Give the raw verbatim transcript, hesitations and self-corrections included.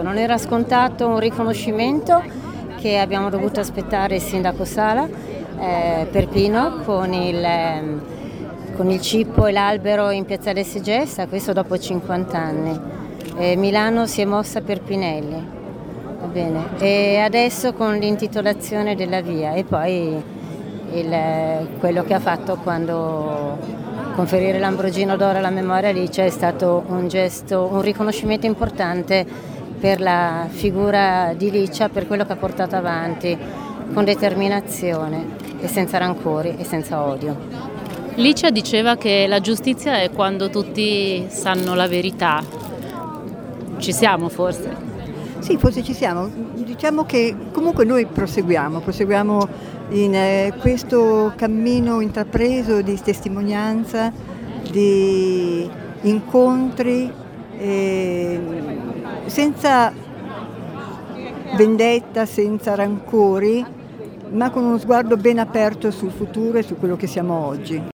non era scontato un riconoscimento che abbiamo dovuto aspettare il sindaco Sala eh, per Pino con il, eh, con il cippo e l'albero in piazzale Segesta, questo dopo cinquanta anni. Eh, Milano si è mossa per Pinelli, va bene, e adesso con l'intitolazione della via e poi il, quello che ha fatto quando conferire l'Ambrogino d'Oro alla memoria Licia è stato un gesto, un riconoscimento importante per la figura di Licia, per quello che ha portato avanti con determinazione e senza rancori e senza odio. Licia diceva che la giustizia è quando tutti sanno la verità. Ci siamo forse? Sì, forse ci siamo. Diciamo che comunque noi proseguiamo, proseguiamo in eh, questo cammino intrapreso di testimonianza, di incontri, eh, senza vendetta, senza rancori, ma con uno sguardo ben aperto sul futuro e su quello che siamo oggi.